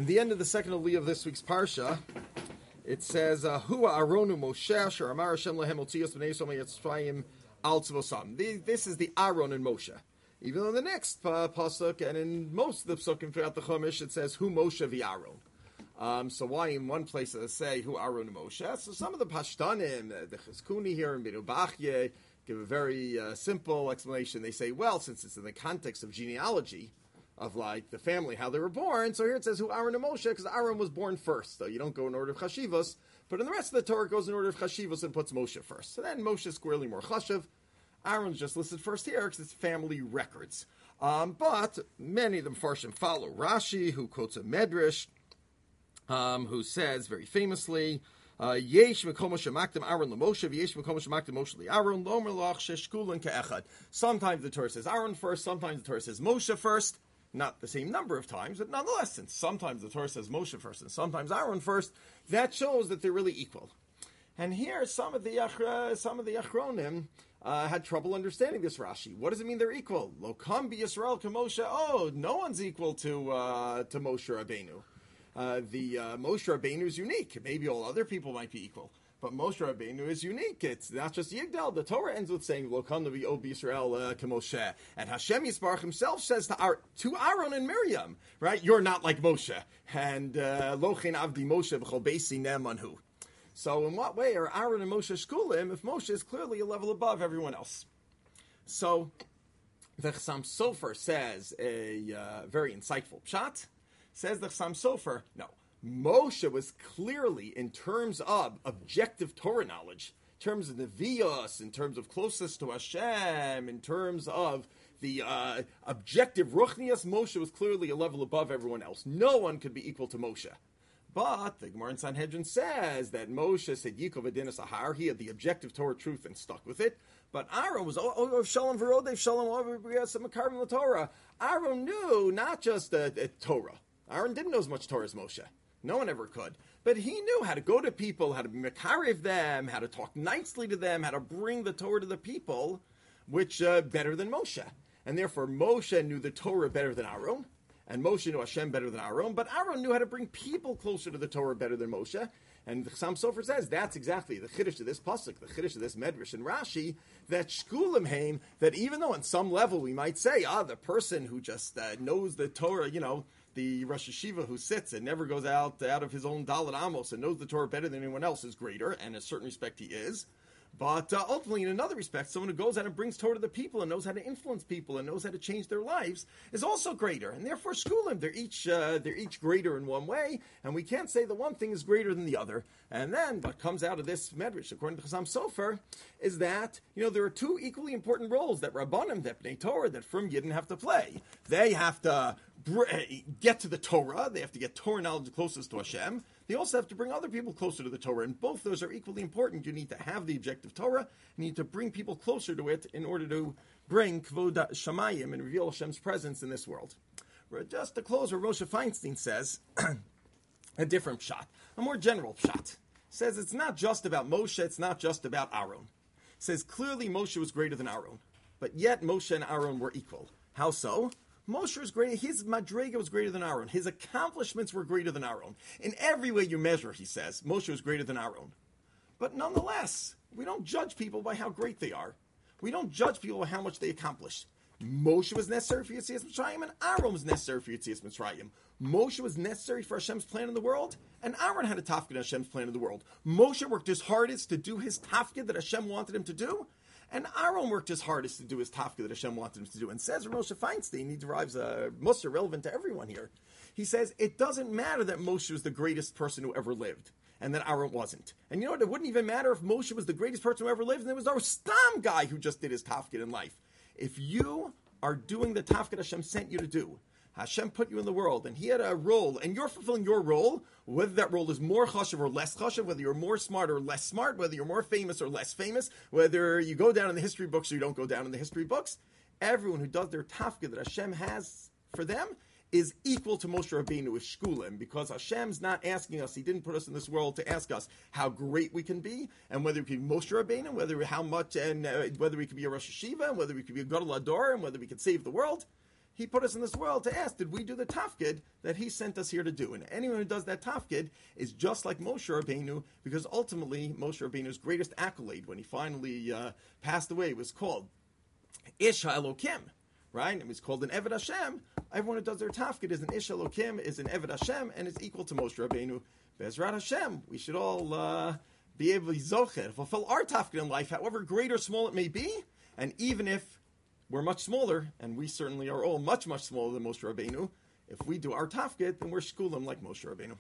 In the end of the second aliyah of this week's parsha, it says, "Hua Aronu Moshe Asher Amar Hashem Lehem Otzios Bnei Yisrael Mitzrayim Al Tzvosam." This is the Aaron and Moshe. Even in the next pasuk and in most of the pasukim throughout the Chumash, it says, "Hu Moshe v'Aaron." So why in one place does it say "Hu Aaron and Moshe"? So some of the Pashtanim, the Chizkuni here in Bidubachye, give a very simple explanation. They say, well, since it's in the context of genealogy, of like the family, how they were born. So here it says who Aaron and Moshe, because Aaron was born first. So you don't go in order of Chashivos, but in the rest of the Torah it goes in order of Chashivos and puts Moshe first. So then Moshe is squarely more Chashiv. Aaron's just listed first here because it's family records. But many of them Farshim follow Rashi, who quotes a Medrash, who says very famously, Yesh mekom shemakdim Aaron leMoshe, Yesh mekom shemakdim Moshe leAaron, Lomer lach sheshkulen keechad. Sometimes the Torah says Aaron first, sometimes the Torah says Moshe first. Not the same number of times, but nonetheless, since sometimes the Torah says Moshe first and sometimes Aaron first, that shows that they're really equal. And here, some of the Achronim had trouble understanding this Rashi. What does it mean they're equal? Lo kam bi Yisrael k'Moshe. Oh, no one's equal to Moshe Rabbeinu. The Moshe Rabbeinu is unique. Maybe all other people might be equal. But Moshe Rabbeinu is unique. It's not just Yigdal. The Torah ends with saying, Lo kan levi ob Yisrael k'Moshe. And Hashem Yisbarach himself says to Aaron and Miriam, right, you're not like Moshe. And Lo chen avdi Moshe v'chol beisi ne'emanhu. So in what way are Aaron and Moshe shkulim if Moshe is clearly a level above everyone else? So the Chassam Sofer says a very insightful pshat. Says the Chassam Sofer, no. Moshe was clearly, in terms of objective Torah knowledge, in terms of the Nevios, in terms of closeness to Hashem, in terms of the objective Ruchnias, Moshe was clearly a level above everyone else. No one could be equal to Moshe. But the Gemara in Sanhedrin says that Moshe said Yikov Adin Sahar, he had the objective Torah truth and stuck with it. But Aaron was Shalom Verodev Shalom Makarim the Torah. Aaron knew not just Torah. Aaron didn't know as much Torah as Moshe. No one ever could. But he knew how to go to people, how to makarev them, how to talk nicely to them, how to bring the Torah to the people, which better than Moshe. And therefore Moshe knew the Torah better than Aaron, and Moshe knew Hashem better than Aaron, but Aaron knew how to bring people closer to the Torah better than Moshe. And the Chassam Sofer says that's exactly the chiddush of this pasuk, the chiddush of this Medrash and Rashi, that shkulim heim, that even though on some level we might say, the person who just knows the Torah, the Rosh Hashiva who sits and never goes out of his own Dalet Amos and knows the Torah better than anyone else is greater, and in a certain respect he is. But ultimately, in another respect, someone who goes out and brings Torah to the people and knows how to influence people and knows how to change their lives is also greater. And therefore, shkulim, they're each greater in one way, and we can't say the one thing is greater than the other. And then what comes out of this Medrash, according to Chassam Sofer, is that there are two equally important roles that Rabbanim, that Bnei Torah, that Frum Yidden have to play. They have to get to the Torah. They have to get Torah knowledge closest to Hashem. They also have to bring other people closer to the Torah, and both those are equally important. You need to have the objective Torah. You need to bring people closer to it in order to bring Kvod Shamayim and reveal Hashem's presence in this world. Just to close, where Moshe Feinstein says a different pshat, a more general pshat. Says it's not just about Moshe, it's not just about Aaron. Says clearly Moshe was greater than Aaron, but yet Moshe and Aaron were equal. How so? Moshe was greater, his madrega was greater than Aaron. His accomplishments were greater than Aaron. In every way you measure, he says, Moshe was greater than Aaron. But nonetheless, we don't judge people by how great they are. We don't judge people by how much they accomplish. Moshe was necessary for Yetzias Mitzrayim, and Aaron was necessary for Yetzias Mitzrayim. Moshe was necessary for Hashem's plan in the world, and Aaron had a tafkid in Hashem's plan in the world. Moshe worked his hardest to do his tafkid that Hashem wanted him to do, and Aaron worked his hardest to do his tafkid that Hashem wanted him to do. And says Moshe Feinstein, he derives a mussar relevant to everyone here. He says, it doesn't matter that Moshe was the greatest person who ever lived, and that Aaron wasn't. And you know what? It wouldn't even matter if Moshe was the greatest person who ever lived, and there was no Stam guy who just did his tafkid in life. If you are doing the tafkid Hashem sent you to do, Hashem put you in the world, and He had a role, and you're fulfilling your role, whether that role is more chashav or less chashav, whether you're more smart or less smart, whether you're more famous or less famous, whether you go down in the history books or you don't go down in the history books, everyone who does their tafkid that Hashem has for them is equal to Moshe Rabbeinu with shkulim, because Hashem's not asking us, He didn't put us in this world to ask us how great we can be, and whether we can be Moshe Rabbeinu, whether how much, and whether we could be a Rosh Hashiva, and whether we could be a Gadol Ador, and whether we could save the world. He put us in this world to ask, did we do the tafkid that he sent us here to do? And anyone who does that tafkid is just like Moshe Rabbeinu, because ultimately Moshe Rabbeinu's greatest accolade when he finally passed away was called Ish HaElokim, right? It was called an Eved Hashem. Everyone who does their tafkid is an Ish HaElokim, is an Eved Hashem, and is equal to Moshe Rabbeinu. Bezrat Hashem, we should all be able to zocher, fulfill our tafkid in life, however great or small it may be, and even if we're much smaller, and we certainly are all much, much smaller than Moshe Rabbeinu, if we do our tafkid, then we're shkulim like Moshe Rabbeinu.